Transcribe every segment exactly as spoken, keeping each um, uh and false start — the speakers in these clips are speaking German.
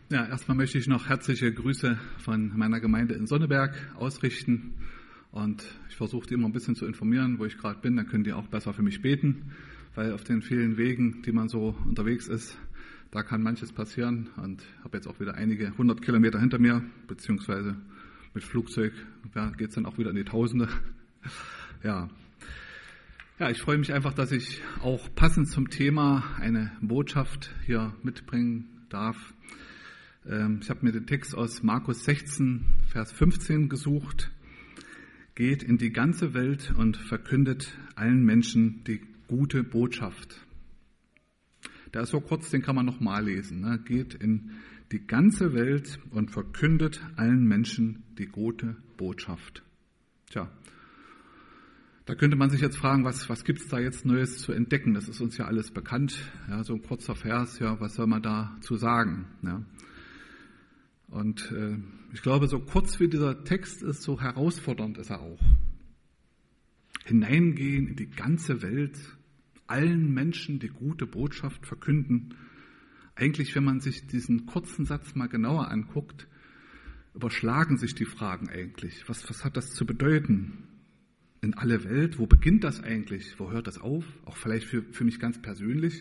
Ja, erstmal möchte ich noch herzliche Grüße von meiner Gemeinde in Sonneberg ausrichten. Und ich versuche immer ein bisschen zu informieren, wo ich gerade bin. Dann könnt ihr auch besser für mich beten, weil auf den vielen Wegen, die man so unterwegs ist, da kann manches passieren. Und ich habe jetzt auch wieder einige hundert Kilometer hinter mir, beziehungsweise mit Flugzeug ja, geht es dann auch wieder in die Tausende. Ja. Ja, ich freue mich einfach, dass ich auch passend zum Thema eine Botschaft hier mitbringen darf. Ich habe mir den Text aus Markus sechzehn, Vers fünfzehn gesucht. Geht in die ganze Welt und verkündet allen Menschen die gute Botschaft. Der ist so kurz, den kann man nochmal lesen. Ne? Geht in die ganze Welt und verkündet allen Menschen die gute Botschaft. Tja, da könnte man sich jetzt fragen, was, was gibt es da jetzt Neues zu entdecken? Das ist uns ja alles bekannt. Ja, so ein kurzer Vers, ja, was soll man dazu sagen? Ja. Und äh, ich glaube, so kurz wie dieser Text ist, so herausfordernd ist er auch. Hineingehen in die ganze Welt, allen Menschen die gute Botschaft verkünden. Eigentlich, wenn man sich diesen kurzen Satz mal genauer anguckt, überschlagen sich die Fragen eigentlich. Was, was hat das zu bedeuten? In alle Welt, wo beginnt das eigentlich? Wo hört das auf? Auch vielleicht für, für mich ganz persönlich.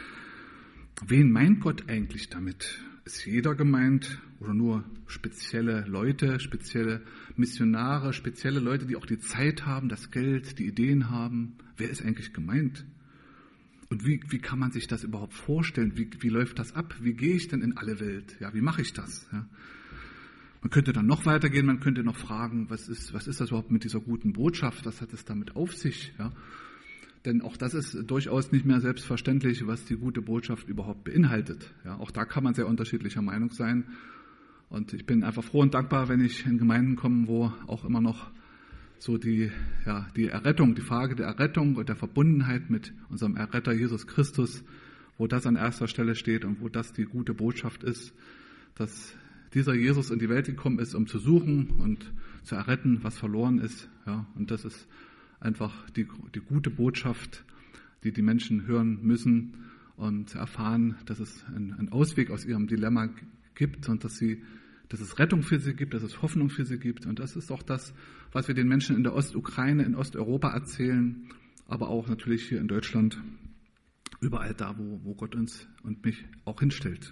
Wen meint Gott eigentlich damit? Ist jeder gemeint oder nur spezielle Leute, spezielle Missionare, spezielle Leute, die auch die Zeit haben, das Geld, die Ideen haben? Wer ist eigentlich gemeint? Und wie, wie kann man sich das überhaupt vorstellen? Wie, wie läuft das ab? Wie gehe ich denn in alle Welt? Ja, wie mache ich das? Ja. Man könnte dann noch weitergehen, man könnte noch fragen, was ist, was ist das überhaupt mit dieser guten Botschaft? Was hat es damit auf sich? Ja. Denn auch das ist durchaus nicht mehr selbstverständlich, was die gute Botschaft überhaupt beinhaltet. Ja, auch da kann man sehr unterschiedlicher Meinung sein. Und ich bin einfach froh und dankbar, wenn ich in Gemeinden komme, wo auch immer noch so die, ja, die Errettung, die Frage der Errettung und der Verbundenheit mit unserem Erretter Jesus Christus, wo das an erster Stelle steht und wo das die gute Botschaft ist, dass dieser Jesus in die Welt gekommen ist, um zu suchen und zu erretten, was verloren ist. Ja, und das ist einfach die, die gute Botschaft, die die Menschen hören müssen und erfahren, dass es einen, einen Ausweg aus ihrem Dilemma gibt und dass, sie, dass es Rettung für sie gibt, dass es Hoffnung für sie gibt. Und das ist auch das, was wir den Menschen in der Ostukraine, in Osteuropa erzählen, aber auch natürlich hier in Deutschland, überall da, wo, wo Gott uns und mich auch hinstellt.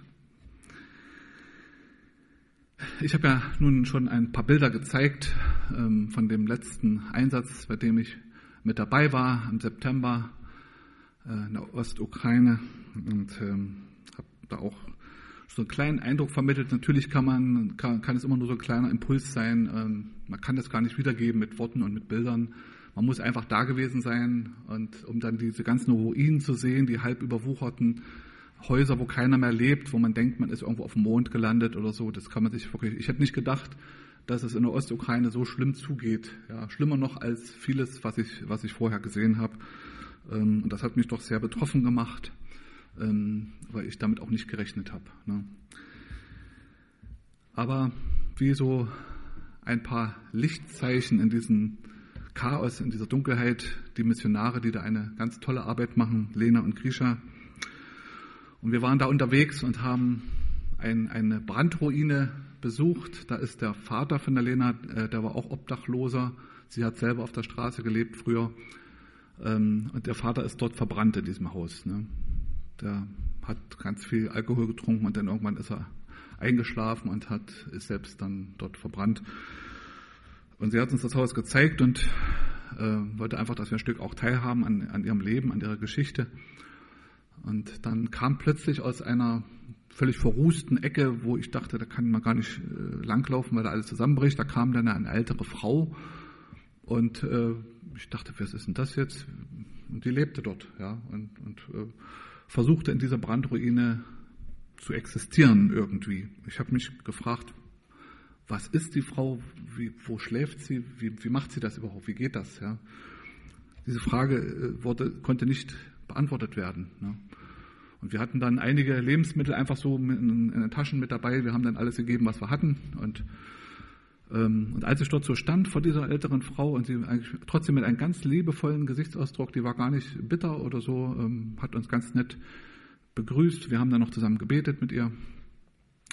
Ich habe ja nun schon ein paar Bilder gezeigt ähm, von dem letzten Einsatz, bei dem ich mit dabei war im September äh, in der Ostukraine und ähm, habe da auch so einen kleinen Eindruck vermittelt. Natürlich kann man kann, kann es immer nur so ein kleiner Impuls sein. Ähm, man kann das gar nicht wiedergeben mit Worten und mit Bildern. Man muss einfach da gewesen sein und um dann diese ganzen Ruinen zu sehen, die halb überwucherten Häuser, wo keiner mehr lebt, wo man denkt, man ist irgendwo auf dem Mond gelandet oder so. Das kann man sich wirklich. Ich hätte nicht gedacht, dass es in der Ostukraine so schlimm zugeht. Ja, schlimmer noch als vieles, was ich, was ich vorher gesehen habe. Ähm, und das hat mich doch sehr betroffen gemacht, ähm, weil ich damit auch nicht gerechnet habe. Ne? Aber wie so ein paar Lichtzeichen in diesem Chaos, in dieser Dunkelheit, die Missionare, die da eine ganz tolle Arbeit machen, Lena und Grisha. Und wir waren da unterwegs und haben ein, eine Brandruine besucht. Da ist der Vater von der Lena, äh, der war auch Obdachloser. Sie hat selber auf der Straße gelebt früher. Ähm, und der Vater ist dort verbrannt in diesem Haus. Ne? Der hat ganz viel Alkohol getrunken und dann irgendwann ist er eingeschlafen und hat, ist selbst dann dort verbrannt. Und sie hat uns das Haus gezeigt und äh, wollte einfach, dass wir ein Stück auch teilhaben an, an ihrem Leben, an ihrer Geschichte. Und dann kam plötzlich aus einer völlig verrußten Ecke, wo ich dachte, da kann man gar nicht äh, langlaufen, weil da alles zusammenbricht, da kam dann eine ältere Frau und äh, ich dachte, was ist denn das jetzt? Und die lebte dort, ja, und, und äh, versuchte in dieser Brandruine zu existieren irgendwie. Ich habe mich gefragt, was ist die Frau, wie, wo schläft sie, wie, wie macht sie das überhaupt, wie geht das? Ja? Diese Frage äh, wurde, konnte nicht beantwortet werden. Ne? Und wir hatten dann einige Lebensmittel einfach so in, in den Taschen mit dabei. Wir haben dann alles gegeben, was wir hatten. Und, ähm, und als ich dort so stand vor dieser älteren Frau und sie eigentlich trotzdem mit einem ganz liebevollen Gesichtsausdruck, die war gar nicht bitter oder so, ähm, hat uns ganz nett begrüßt. Wir haben dann noch zusammen gebetet mit ihr.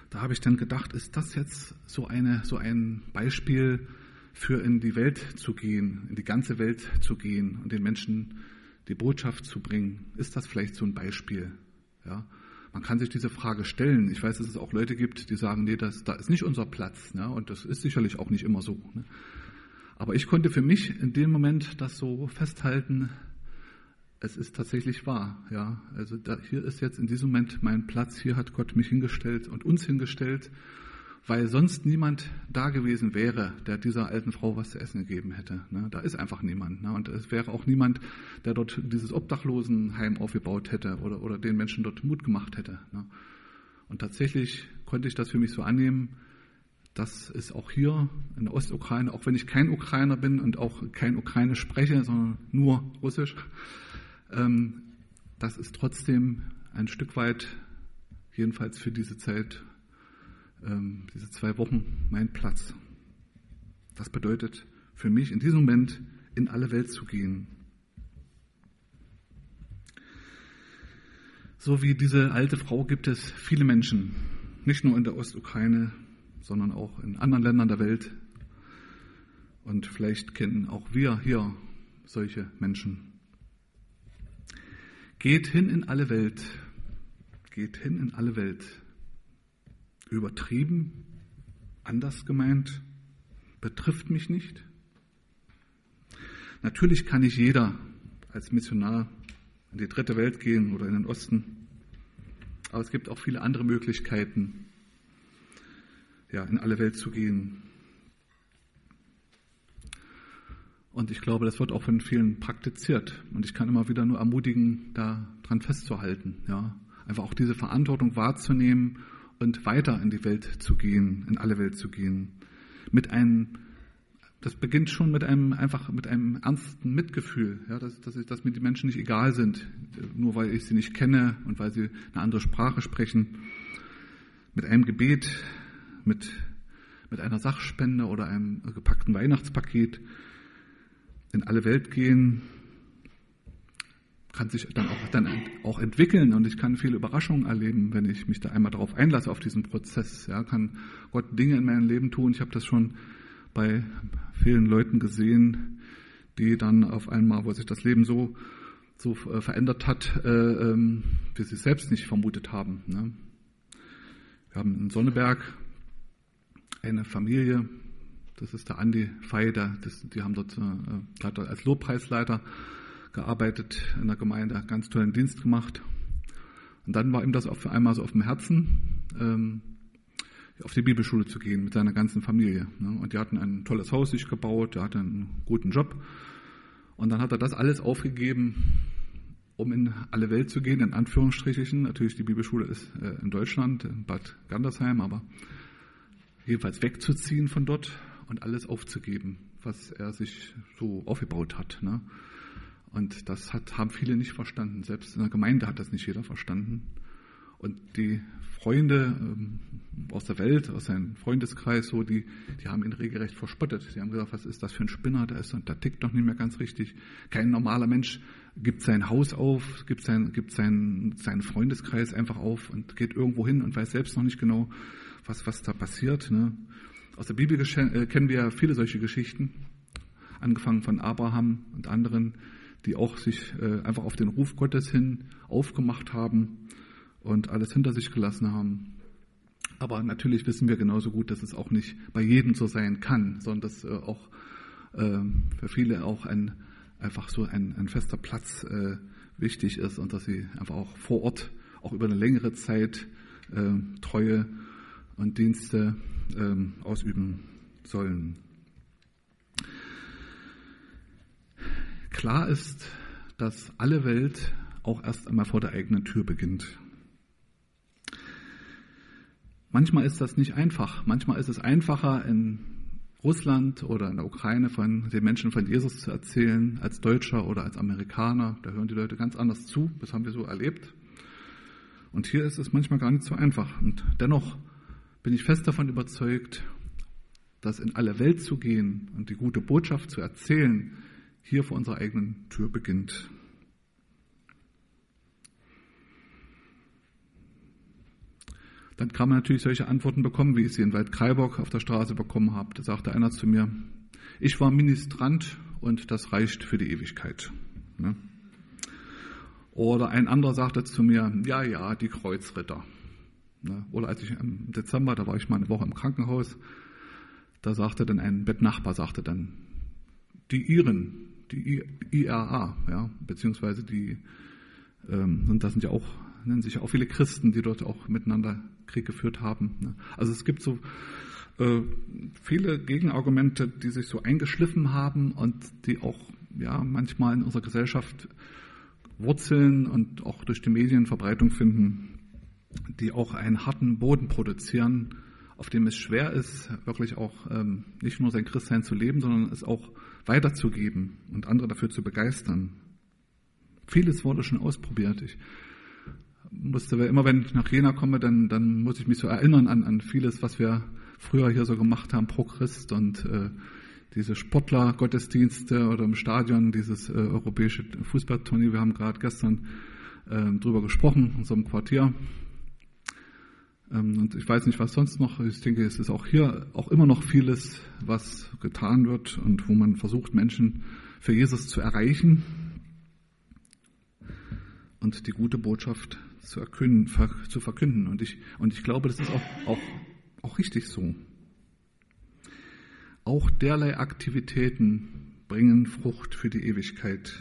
da habe ich dann gedacht, ist das jetzt so, eine, so ein Beispiel für in die Welt zu gehen, in die ganze Welt zu gehen und den Menschen die Botschaft zu bringen? Ist das vielleicht so ein Beispiel? Ja, man kann sich diese Frage stellen. Ich weiß, dass es auch Leute gibt, die sagen, nee, das, da ist nicht unser Platz. Ne? Und das ist sicherlich auch nicht immer so. Ne? Aber ich konnte für mich in dem Moment das so festhalten, es ist tatsächlich wahr. Ja? Also da, hier ist jetzt in diesem Moment mein Platz, hier hat Gott mich hingestellt und uns hingestellt, weil sonst niemand da gewesen wäre, der dieser alten Frau was zu essen gegeben hätte. Ne? Da ist einfach niemand. Ne? Und es wäre auch niemand, der dort dieses Obdachlosenheim aufgebaut hätte oder, oder den Menschen dort Mut gemacht hätte. Ne? Und tatsächlich konnte ich das für mich so annehmen, dass es auch hier in der Ostukraine, auch wenn ich kein Ukrainer bin und auch kein Ukrainisch spreche, sondern nur Russisch, ähm, das ist trotzdem ein Stück weit, jedenfalls für diese Zeit, ähm, diese zwei Wochen, mein Platz. Das bedeutet für mich in diesem Moment in alle Welt zu gehen. So wie diese alte Frau gibt es viele Menschen, nicht nur in der Ostukraine, sondern auch in anderen Ländern der Welt. Und vielleicht kennen auch wir hier solche Menschen. Geht hin in alle Welt. Geht hin in alle Welt. Übertrieben? Anders gemeint? Betrifft mich nicht? Natürlich kann nicht jeder als Missionar in die dritte Welt gehen oder in den Osten. Aber es gibt auch viele andere Möglichkeiten, ja, in alle Welt zu gehen. Und ich glaube, das wird auch von vielen praktiziert. Und ich kann immer wieder nur ermutigen, da dran festzuhalten. Ja. Einfach auch diese Verantwortung wahrzunehmen und weiter in die Welt zu gehen, in alle Welt zu gehen. Mit einem, das beginnt schon mit einem, einfach mit einem ernsten Mitgefühl, ja, dass, dass, ich, dass mir die Menschen nicht egal sind, nur weil ich sie nicht kenne und weil sie eine andere Sprache sprechen. Mit einem Gebet, mit, mit einer Sachspende oder einem gepackten Weihnachtspaket in alle Welt gehen, kann sich dann auch, dann auch entwickeln und ich kann viele Überraschungen erleben, wenn ich mich da einmal darauf einlasse, auf diesen Prozess. Ja, kann Gott Dinge in meinem Leben tun. Ich habe das schon bei vielen Leuten gesehen, die dann auf einmal, wo sich das Leben so, so verändert hat, äh, ähm, wie sie es selbst nicht vermutet haben. Ne? Wir haben in Sonneberg eine Familie, das ist der Andi Fey, der, das, die haben dort äh, hat als Lobpreisleiter gearbeitet in der Gemeinde, ganz tollen Dienst gemacht. Und dann war ihm das auf einmal so auf dem Herzen, ähm, auf die Bibelschule zu gehen mit seiner ganzen Familie. Ne? Und die hatten ein tolles Haus sich gebaut, der hatte einen guten Job. Und dann hat er das alles aufgegeben, um in alle Welt zu gehen, in Anführungsstrichen. Natürlich, die Bibelschule ist äh, in Deutschland, in Bad Gandersheim, aber jedenfalls wegzuziehen von dort und alles aufzugeben, was er sich so aufgebaut hat. Ne? Und das hat, haben viele nicht verstanden. Selbst in der Gemeinde hat das nicht jeder verstanden. Und die Freunde ähm, aus der Welt, aus seinem Freundeskreis, so, die, die haben ihn regelrecht verspottet. Sie haben gesagt, was ist das für ein Spinner, der ist und der tickt doch nicht mehr ganz richtig. Kein normaler Mensch gibt sein Haus auf, gibt, sein, gibt seinen, seinen Freundeskreis einfach auf und geht irgendwo hin und weiß selbst noch nicht genau, was, was da passiert. Ne? Aus der Bibel äh, kennen wir ja viele solche Geschichten, angefangen von Abraham und anderen, die auch sich äh, einfach auf den Ruf Gottes hin aufgemacht haben und alles hinter sich gelassen haben. Aber natürlich wissen wir genauso gut, dass es auch nicht bei jedem so sein kann, sondern dass äh, auch äh, für viele auch ein, einfach so ein, ein fester Platz äh, wichtig ist und dass sie einfach auch vor Ort, auch über eine längere Zeit äh, Treue und Dienste äh, ausüben sollen. Klar ist, dass alle Welt auch erst einmal vor der eigenen Tür beginnt. Manchmal ist das nicht einfach. Manchmal ist es einfacher, in Russland oder in der Ukraine von den Menschen von Jesus zu erzählen, als Deutscher oder als Amerikaner. Da hören die Leute ganz anders zu. Das haben wir so erlebt. Und hier ist es manchmal gar nicht so einfach. Und dennoch bin ich fest davon überzeugt, dass in alle Welt zu gehen und die gute Botschaft zu erzählen, hier vor unserer eigenen Tür beginnt. Dann kann man natürlich solche Antworten bekommen, wie ich sie in Waldkraiburg auf der Straße bekommen habe. Da sagte einer zu mir, ich war Ministrant und das reicht für die Ewigkeit. Ne? Oder ein anderer sagte zu mir, ja, ja, die Kreuzritter. Ne? Oder als ich im Dezember, da war ich mal eine Woche im Krankenhaus, da sagte dann ein Bettnachbar, sagte dann, die Iren, die I R A, ja, beziehungsweise die, ähm, und das sind ja auch, nennen sich ja auch viele Christen, die dort auch miteinander Krieg geführt haben. Ne? Also es gibt so äh, viele Gegenargumente, die sich so eingeschliffen haben und die auch ja manchmal in unserer Gesellschaft Wurzeln und auch durch die Medien Verbreitung finden, die auch einen harten Boden produzieren, auf dem es schwer ist, wirklich auch ähm, nicht nur sein Christsein zu leben, sondern es auch weiterzugeben und andere dafür zu begeistern. Vieles wurde schon ausprobiert. Ich musste, immer wenn ich nach Jena komme, dann, dann muss ich mich so erinnern an, an vieles, was wir früher hier so gemacht haben, pro Christ und äh, diese Sportler-Gottesdienste oder im Stadion, dieses äh, europäische Fußballturnier. Wir haben gerade gestern äh, drüber gesprochen, in unserem Quartier. Ähm, und ich weiß nicht, was sonst noch. Ich denke, es ist auch hier auch immer noch vieles, was getan wird und wo man versucht, Menschen für Jesus zu erreichen und die gute Botschaft zu, erkünden, zu verkünden. Und ich, und ich glaube, das ist auch, auch, auch richtig so. Auch derlei Aktivitäten bringen Frucht für die Ewigkeit.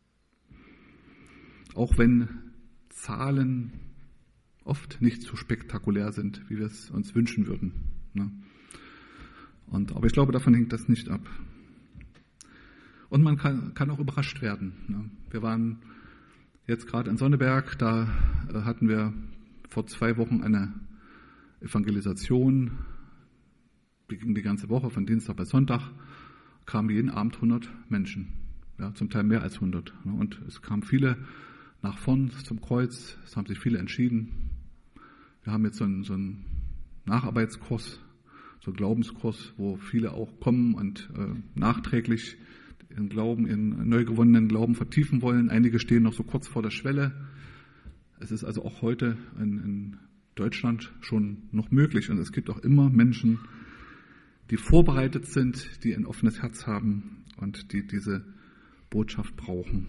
Auch wenn Zahlen oft nicht so spektakulär sind, wie wir es uns wünschen würden. Ne? Und, aber ich glaube, davon hängt das nicht ab. Und man kann, kann auch überrascht werden. Ne? Wir waren jetzt gerade in Sonneberg, da äh, hatten wir vor zwei Wochen eine Evangelisation. Die ging die ganze Woche, von Dienstag bis Sonntag, kamen jeden Abend hundert Menschen, ja, zum Teil mehr als hundert. Und es kamen viele nach vorn zum Kreuz, es haben sich viele entschieden. Wir haben jetzt so einen, so einen Nacharbeitskurs, so einen Glaubenskurs, wo viele auch kommen und äh, nachträglich ihren Glauben, ihren neu gewonnenen Glauben vertiefen wollen. Einige stehen noch so kurz vor der Schwelle. Es ist also auch heute in, in Deutschland schon noch möglich und es gibt auch immer Menschen, die vorbereitet sind, die ein offenes Herz haben und die diese Botschaft brauchen.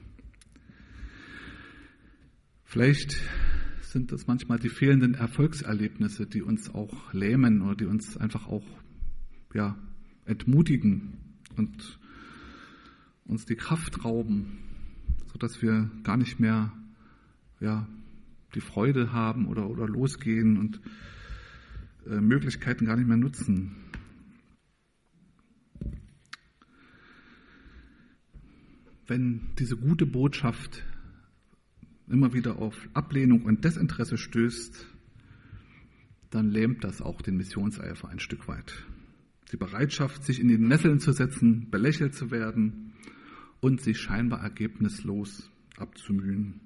Vielleicht sind das manchmal die fehlenden Erfolgserlebnisse, die uns auch lähmen oder die uns einfach auch ja, entmutigen und uns die Kraft rauben, sodass wir gar nicht mehr ja, die Freude haben oder, oder losgehen und äh, Möglichkeiten gar nicht mehr nutzen. Wenn diese gute Botschaft immer wieder auf Ablehnung und Desinteresse stößt, dann lähmt das auch den Missionseifer ein Stück weit. Die Bereitschaft, sich in die Nesseln zu setzen, belächelt zu werden und sich scheinbar ergebnislos abzumühen.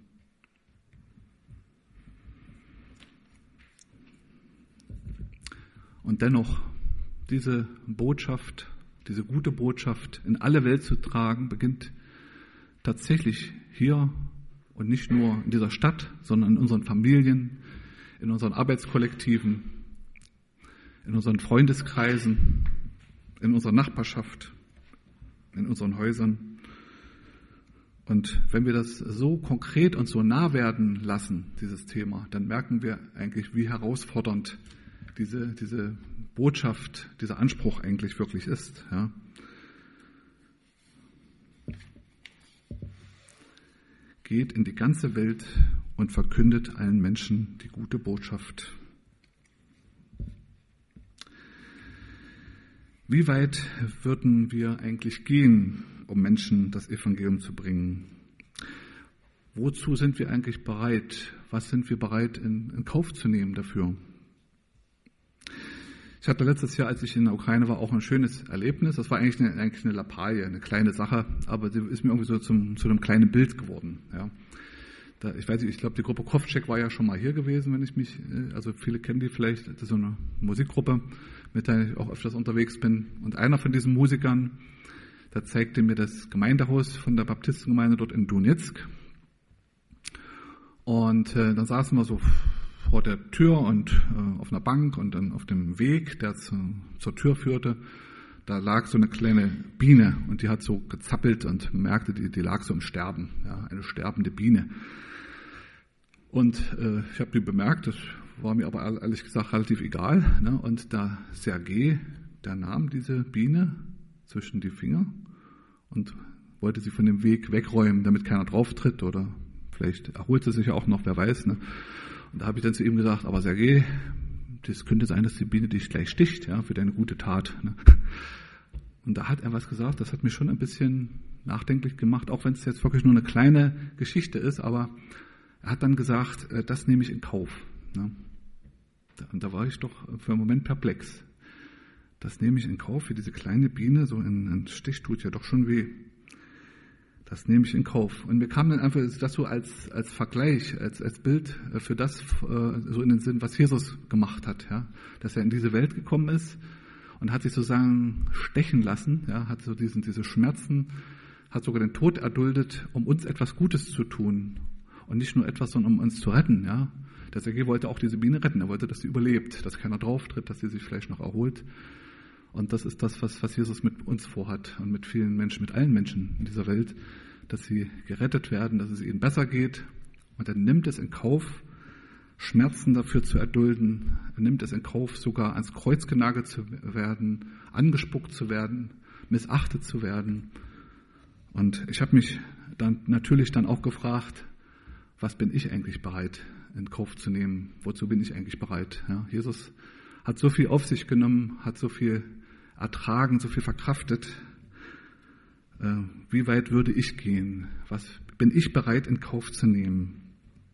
Und dennoch, diese Botschaft, diese gute Botschaft in alle Welt zu tragen, beginnt tatsächlich hier und nicht nur in dieser Stadt, sondern in unseren Familien, in unseren Arbeitskollektiven, in unseren Freundeskreisen, in unserer Nachbarschaft, in unseren Häusern. Und wenn wir das so konkret und so nah werden lassen, dieses Thema, dann merken wir eigentlich, wie herausfordernd diese, diese Botschaft, dieser Anspruch eigentlich wirklich ist. Ja. Geht in die ganze Welt und verkündet allen Menschen die gute Botschaft. Wie weit würden wir eigentlich gehen, um Menschen das Evangelium zu bringen? Wozu sind wir eigentlich bereit? Was sind wir bereit in, in Kauf zu nehmen dafür? Ich hatte letztes Jahr, als ich in der Ukraine war, auch ein schönes Erlebnis. Das war eigentlich eine, eigentlich eine Lappalie, eine kleine Sache, aber sie ist mir irgendwie so zum, zu einem kleinen Bild geworden. Ja. Da, ich weiß nicht, ich glaube, die Gruppe Kopfcheck war ja schon mal hier gewesen, wenn ich mich, also viele kennen die vielleicht, das ist so eine Musikgruppe, mit der ich auch öfters unterwegs bin. Und einer von diesen Musikern, der zeigte mir das Gemeindehaus von der Baptistengemeinde dort in Donetsk. Und äh, dann saßen wir so vor der Tür und äh, auf einer Bank und dann auf dem Weg, der zu, zur Tür führte, da lag so eine kleine Biene und die hat so gezappelt und merkte, die, die lag so im Sterben, ja, eine sterbende Biene. Und äh, ich habe die bemerkt, das war mir aber ehrlich gesagt relativ egal. Ne? Und der Sergei, der nahm diese Biene zwischen die Finger und wollte sie von dem Weg wegräumen, damit keiner drauf tritt oder vielleicht erholt sie sich ja auch noch, wer weiß. Ne? Und da habe ich dann zu ihm gesagt, aber Sergei, das könnte sein, dass die Biene dich gleich sticht, ja, für deine gute Tat. Ne? Und da hat er was gesagt, das hat mich schon ein bisschen nachdenklich gemacht, auch wenn es jetzt wirklich nur eine kleine Geschichte ist, aber er hat dann gesagt, das nehme ich in Kauf. Ne? Und da war ich doch für einen Moment perplex. Das nehme ich in Kauf für diese kleine Biene, so ein, ein Stich tut ja doch schon weh. Das nehme ich in Kauf. Und mir kam dann einfach das so als, als Vergleich, als, als Bild für das so in den Sinn, was Jesus gemacht hat. Ja? Dass er in diese Welt gekommen ist und hat sich sozusagen stechen lassen, ja? Hat so diesen, diese Schmerzen, hat sogar den Tod erduldet, um uns etwas Gutes zu tun. Und nicht nur etwas, sondern um uns zu retten. Ja? Der Sergei wollte auch diese Biene retten. Er wollte, dass sie überlebt, dass keiner drauf tritt, dass sie sich vielleicht noch erholt. Und das ist das, was, was Jesus mit uns vorhat und mit vielen Menschen, mit allen Menschen in dieser Welt, dass sie gerettet werden, dass es ihnen besser geht. Und er nimmt es in Kauf, Schmerzen dafür zu erdulden. Er nimmt es in Kauf, sogar ans Kreuz genagelt zu werden, angespuckt zu werden, missachtet zu werden. Und ich habe mich dann natürlich dann auch gefragt, was bin ich eigentlich bereit in Kauf zu nehmen? Wozu bin ich eigentlich bereit? Ja, Jesus hat so viel auf sich genommen, hat so viel ertragen, so viel verkraftet. Äh, wie weit würde ich gehen? Was bin ich bereit in Kauf zu nehmen?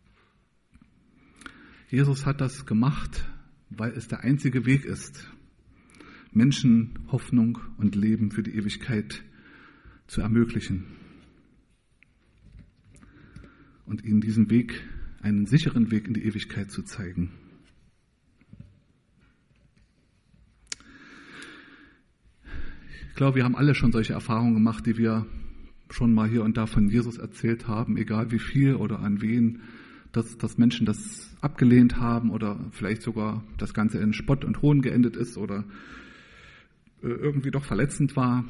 Jesus hat das gemacht, weil es der einzige Weg ist, Menschen Hoffnung und Leben für die Ewigkeit zu ermöglichen. Und ihnen diesen Weg, einen sicheren Weg in die Ewigkeit zu zeigen. Ich glaube, wir haben alle schon solche Erfahrungen gemacht, die wir schon mal hier und da von Jesus erzählt haben, egal wie viel oder an wen, dass, dass Menschen das abgelehnt haben oder vielleicht sogar das Ganze in Spott und Hohn geendet ist oder irgendwie doch verletzend war.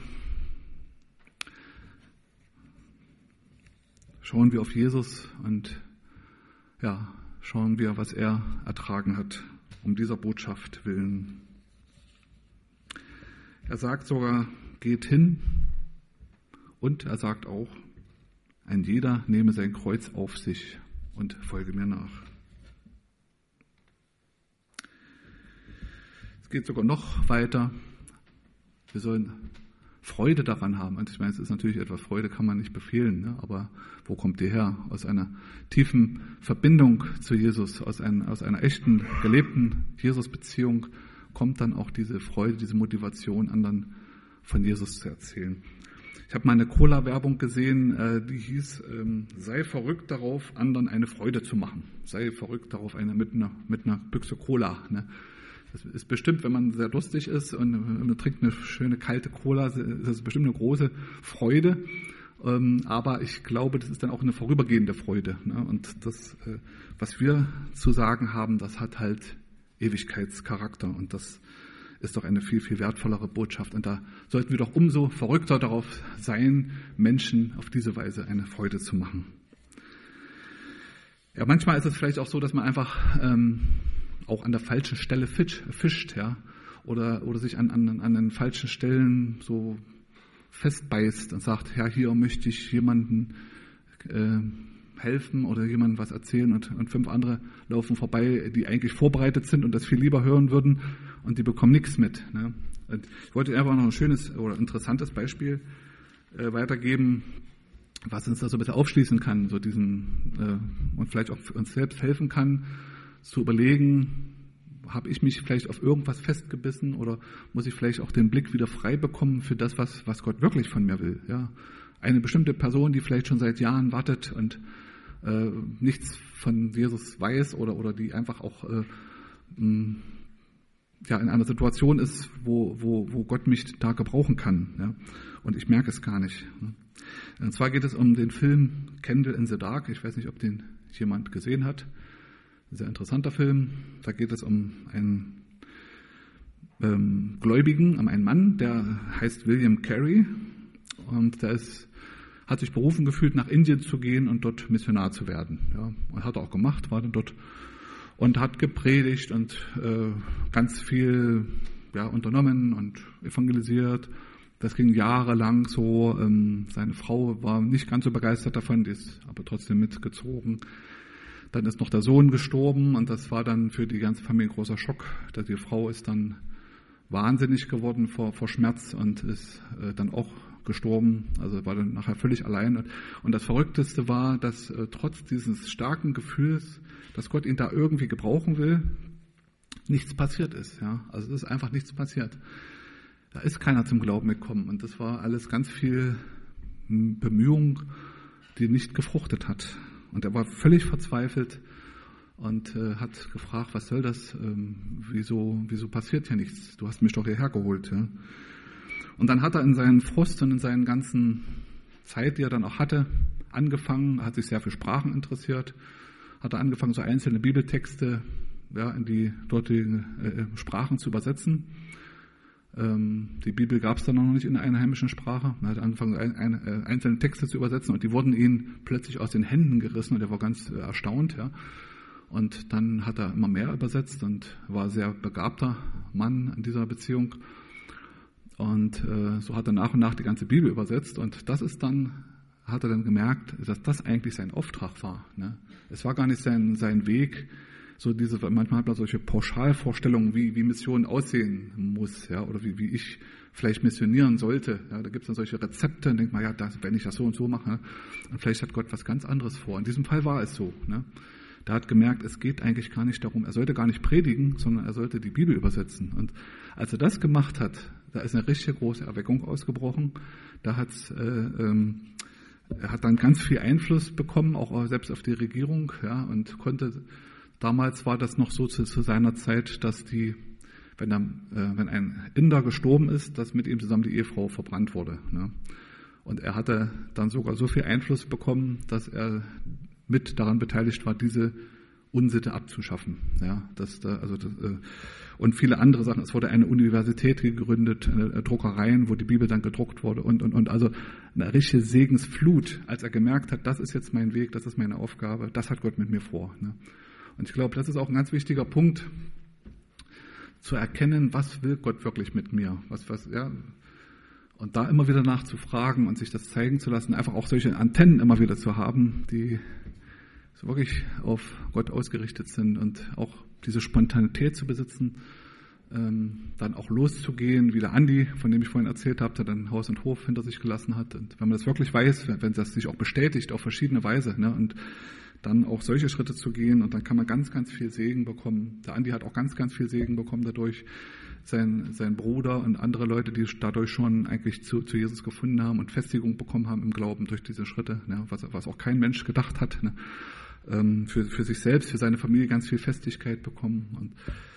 Schauen wir auf Jesus und ja, schauen wir, was er ertragen hat, um dieser Botschaft willen. Er sagt sogar, geht hin, und er sagt auch, ein jeder nehme sein Kreuz auf sich und folge mir nach. Es geht sogar noch weiter. Wir sollen Freude daran haben. Und ich meine, es ist natürlich etwas, Freude kann man nicht befehlen, ne? Aber wo kommt die her? Aus einer tiefen Verbindung zu Jesus, aus, ein, aus einer echten, gelebten Jesus-Beziehung kommt dann auch diese Freude, diese Motivation, anderen von Jesus zu erzählen. Ich habe mal eine Cola-Werbung gesehen, die hieß, sei verrückt darauf, anderen eine Freude zu machen. Sei verrückt darauf, eine mit einer, mit einer Büchse Cola, ne? Das ist bestimmt, wenn man sehr durstig ist und man trinkt eine schöne kalte Cola, das ist bestimmt eine große Freude. Aber ich glaube, das ist dann auch eine vorübergehende Freude. Und das, was wir zu sagen haben, das hat halt Ewigkeitscharakter. Und das ist doch eine viel, viel wertvollere Botschaft. Und da sollten wir doch umso verrückter darauf sein, Menschen auf diese Weise eine Freude zu machen. Ja, manchmal ist es vielleicht auch so, dass man einfach ähm, auch an der falschen Stelle fisch, fischt, ja, oder, oder sich an, an, an den falschen Stellen so festbeißt und sagt, ja, hier möchte ich jemanden äh, helfen oder jemandem was erzählen und, und fünf andere laufen vorbei, die eigentlich vorbereitet sind und das viel lieber hören würden und die bekommen nichts mit. Ne? Und ich wollte einfach noch ein schönes oder interessantes Beispiel äh, weitergeben, was uns da so ein bisschen aufschließen kann, so diesen äh, und vielleicht auch für uns selbst helfen kann, zu überlegen, habe ich mich vielleicht auf irgendwas festgebissen oder muss ich vielleicht auch den Blick wieder frei bekommen für das, was, was Gott wirklich von mir will. Ja? Eine bestimmte Person, die vielleicht schon seit Jahren wartet und äh, nichts von Jesus weiß oder, oder die einfach auch äh, mh, ja, in einer Situation ist, wo, wo, wo Gott mich da gebrauchen kann. Ja? Und ich merke es gar nicht. Ne? Und zwar geht es um den Film Candle in the Dark. Ich weiß nicht, ob den jemand gesehen hat. Sehr interessanter Film. Da geht es um einen ähm, Gläubigen, um einen Mann, der heißt William Carey. Und der ist, hat sich berufen gefühlt, nach Indien zu gehen und dort Missionar zu werden. Ja, und hat er auch gemacht, war dann dort und hat gepredigt und äh, ganz viel ja, unternommen und evangelisiert. Das ging jahrelang so. Ähm, seine Frau war nicht ganz so begeistert davon, die ist aber trotzdem mitgezogen. Dann ist noch der Sohn gestorben und das war dann für die ganze Familie ein großer Schock. Die Frau ist dann wahnsinnig geworden vor, vor Schmerz und ist äh, dann auch gestorben. Also war dann nachher völlig allein. Und, und das Verrückteste war, dass äh, trotz dieses starken Gefühls, dass Gott ihn da irgendwie gebrauchen will, nichts passiert ist. Ja? Also es ist einfach nichts passiert. Da ist keiner zum Glauben gekommen. Und das war alles ganz viel Bemühung, die nicht gefruchtet hat. Und er war völlig verzweifelt und äh, hat gefragt, was soll das? Ähm, wieso, wieso passiert hier nichts? Du hast mich doch hierher geholt. Ja? Und dann hat er in seinen Frust und in seinen ganzen Zeit, die er dann auch hatte, angefangen, hat sich sehr für Sprachen interessiert, hat er angefangen, so einzelne Bibeltexte ja, in die dortigen äh, Sprachen zu übersetzen. Ähm, die Bibel gab es dann noch nicht in der einheimischen Sprache. Er hat angefangen, ein, ein, äh, einzelne Texte zu übersetzen und die wurden ihm plötzlich aus den Händen gerissen und er war ganz äh, erstaunt. Ja. Und dann hat er immer mehr übersetzt und war ein sehr begabter Mann in dieser Beziehung. Und äh, so hat er nach und nach die ganze Bibel übersetzt und das ist dann, hat er dann gemerkt, dass das eigentlich sein Auftrag war. Ne? Es war gar nicht sein, sein Weg, so diese, manchmal hat man solche Pauschalvorstellungen, wie, wie Mission aussehen muss, ja, oder wie, wie ich vielleicht missionieren sollte. Ja, da gibt es dann solche Rezepte und denkt man, ja, das, wenn ich das so und so mache, und vielleicht hat Gott was ganz anderes vor. In diesem Fall war es so. Ne? Der hat gemerkt, es geht eigentlich gar nicht darum, er sollte gar nicht predigen, sondern er sollte die Bibel übersetzen. Und als er das gemacht hat, da ist eine richtig große Erweckung ausgebrochen. Da hat's, äh, ähm, er hat dann ganz viel Einfluss bekommen, auch selbst auf die Regierung, ja, und konnte. Damals war das noch so zu, zu seiner Zeit, dass die, wenn, er, äh, wenn ein Inder gestorben ist, dass mit ihm zusammen die Ehefrau verbrannt wurde. Ne? Und er hatte dann sogar so viel Einfluss bekommen, dass er mit daran beteiligt war, diese Unsitte abzuschaffen. Ja, das, also das, äh, und viele andere Sachen. Es wurde eine Universität gegründet, äh, Druckereien, wo die Bibel dann gedruckt wurde und, und, und. Also eine richtige Segensflut, als er gemerkt hat, das ist jetzt mein Weg, das ist meine Aufgabe, das hat Gott mit mir vor. Ne? Und ich glaube, das ist auch ein ganz wichtiger Punkt, zu erkennen, was will Gott wirklich mit mir? Was, was, ja. Und da immer wieder nachzufragen und sich das zeigen zu lassen, einfach auch solche Antennen immer wieder zu haben, die so wirklich auf Gott ausgerichtet sind und auch diese Spontanität zu besitzen, ähm, dann auch loszugehen, wie der Andi, von dem ich vorhin erzählt habe, der dann Haus und Hof hinter sich gelassen hat. Und wenn man das wirklich weiß, wenn das sich auch bestätigt auf verschiedene Weise, ne, und dann auch solche Schritte zu gehen und dann kann man ganz, ganz viel Segen bekommen. Der Andi hat auch ganz, ganz viel Segen bekommen dadurch. Sein, sein Bruder und andere Leute, die dadurch schon eigentlich zu, zu Jesus gefunden haben und Festigung bekommen haben im Glauben durch diese Schritte, ne, was, was auch kein Mensch gedacht hat. Ne, ähm, für, für sich selbst, für seine Familie ganz viel Festigkeit bekommen. Und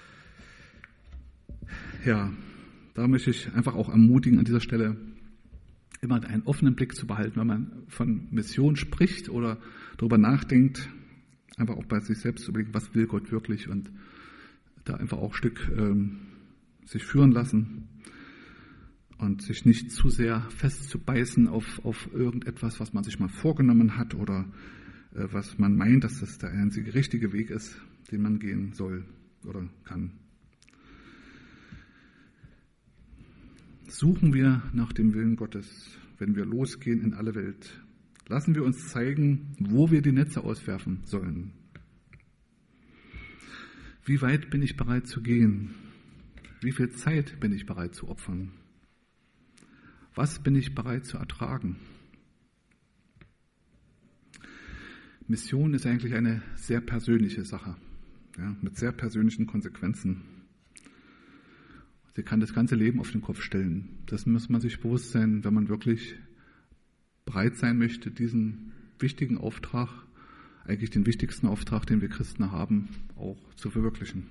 ja, da möchte ich einfach auch ermutigen, an dieser Stelle immer einen offenen Blick zu behalten, wenn man von Mission spricht oder darüber nachdenkt, einfach auch bei sich selbst zu überlegen, was will Gott wirklich und da einfach auch ein Stück ähm, sich führen lassen und sich nicht zu sehr festzubeißen auf, auf irgendetwas, was man sich mal vorgenommen hat oder äh, was man meint, dass das der einzige richtige Weg ist, den man gehen soll oder kann. Suchen wir nach dem Willen Gottes, wenn wir losgehen in alle Welt. Lassen wir uns zeigen, wo wir die Netze auswerfen sollen. Wie weit bin ich bereit zu gehen? Wie viel Zeit bin ich bereit zu opfern? Was bin ich bereit zu ertragen? Mission ist eigentlich eine sehr persönliche Sache, ja, mit sehr persönlichen Konsequenzen. Sie kann das ganze Leben auf den Kopf stellen. Das muss man sich bewusst sein, wenn man wirklich bereit sein möchte, diesen wichtigen Auftrag, eigentlich den wichtigsten Auftrag, den wir Christen haben, auch zu verwirklichen.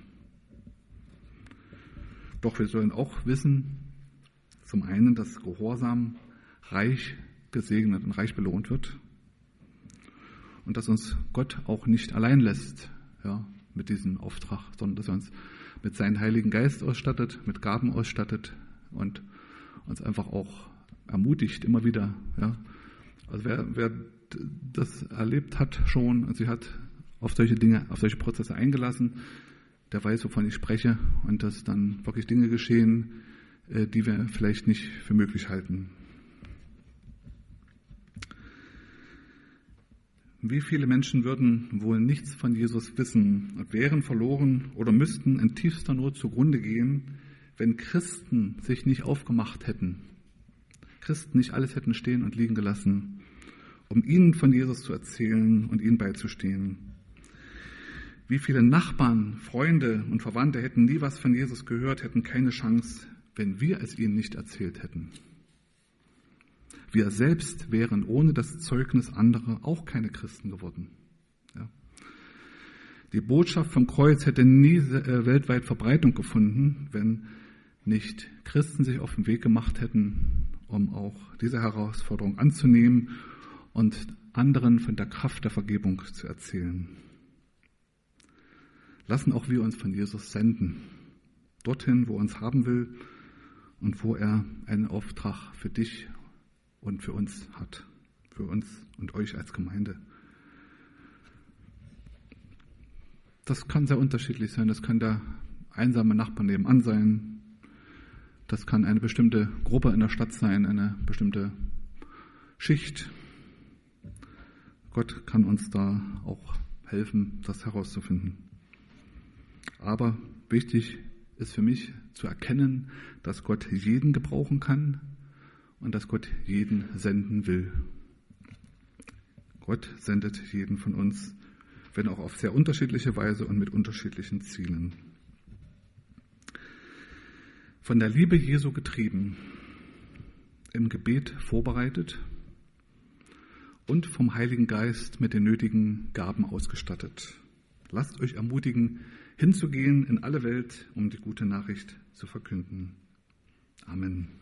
Doch wir sollen auch wissen, zum einen, dass Gehorsam reich gesegnet und reich belohnt wird und dass uns Gott auch nicht allein lässt. Ja, mit diesem Auftrag, sondern dass er uns mit seinem Heiligen Geist ausstattet, mit Gaben ausstattet und uns einfach auch ermutigt, immer wieder. Ja. Also wer, wer das erlebt hat schon und sich hat auf solche Dinge, auf solche Prozesse eingelassen, der weiß, wovon ich spreche und dass dann wirklich Dinge geschehen, die wir vielleicht nicht für möglich halten. Wie viele Menschen würden wohl nichts von Jesus wissen und wären verloren oder müssten in tiefster Not zugrunde gehen, wenn Christen sich nicht aufgemacht hätten, Christen nicht alles hätten stehen und liegen gelassen, um ihnen von Jesus zu erzählen und ihnen beizustehen. Wie viele Nachbarn, Freunde und Verwandte hätten nie was von Jesus gehört, hätten keine Chance, wenn wir es ihnen nicht erzählt hätten. Wir selbst wären ohne das Zeugnis anderer auch keine Christen geworden. Ja. Die Botschaft vom Kreuz hätte nie äh, weltweit Verbreitung gefunden, wenn nicht Christen sich auf den Weg gemacht hätten, um auch diese Herausforderung anzunehmen und anderen von der Kraft der Vergebung zu erzählen. Lassen auch wir uns von Jesus senden, dorthin, wo er uns haben will und wo er einen Auftrag für dich und für uns hat, für uns und euch als Gemeinde. Das kann sehr unterschiedlich sein. Das kann der einsame Nachbar nebenan sein. Das kann eine bestimmte Gruppe in der Stadt sein, eine bestimmte Schicht. Gott kann uns da auch helfen, das herauszufinden. Aber wichtig ist für mich zu erkennen, dass Gott jeden gebrauchen kann und dass Gott jeden senden will. Gott sendet jeden von uns, wenn auch auf sehr unterschiedliche Weise und mit unterschiedlichen Zielen. Von der Liebe Jesu getrieben, im Gebet vorbereitet und vom Heiligen Geist mit den nötigen Gaben ausgestattet. Lasst euch ermutigen, hinzugehen in alle Welt, um die gute Nachricht zu verkünden. Amen.